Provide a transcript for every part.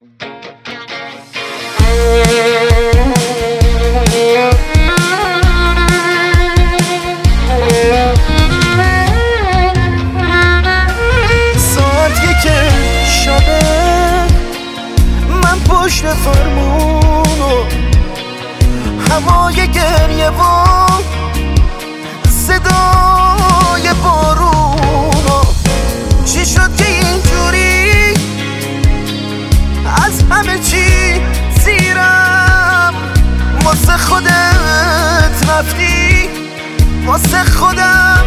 ساعت که شبه من پشت فرمونو هوای گریه و صدای بارونو چی شد که اینجوری از همه چی زیرم واسه خودت رفتی واسه خودم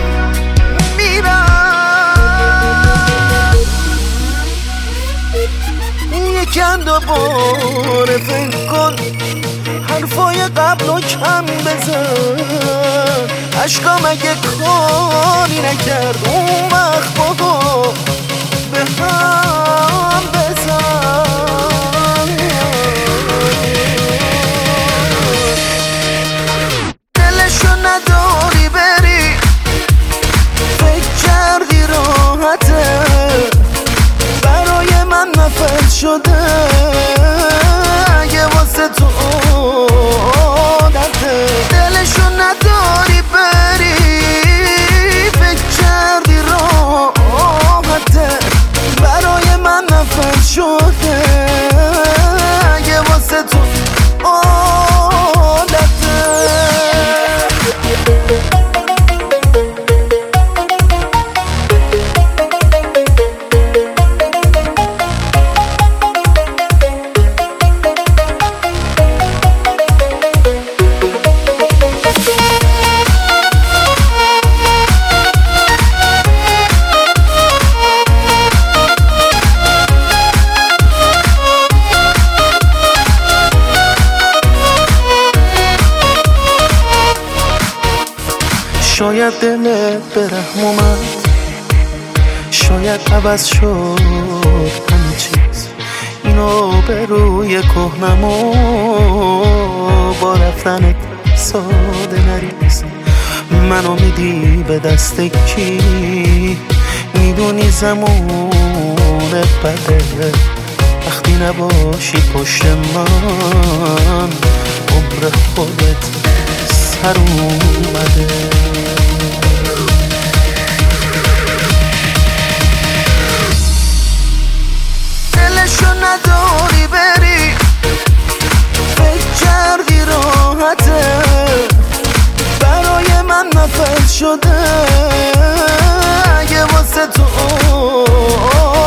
میرم یکم دوباره فکر کن حرفای قبلو کم بزن عشقام اگه کاری نکرد اون وقت بابا به هم بزن دلشو نداری بری فکر کردی راحته برای من نفت شده اگه واسه تو عادته دلشو نداری بری فکر کردی راحته برای من نفت شده اگه واسه تو عادته شاید دلت به رحم اومد شاید عوض شد همه چیز اینو به روی کهنمو با رفتنت ساده نریز منو میدی به دست کی میدونی زمونه بده وقتی نباشی پشت من عمر خودت سر اومده دلشو نداری بری فکر کردی راحته برای من نفت شده اگه واسه تو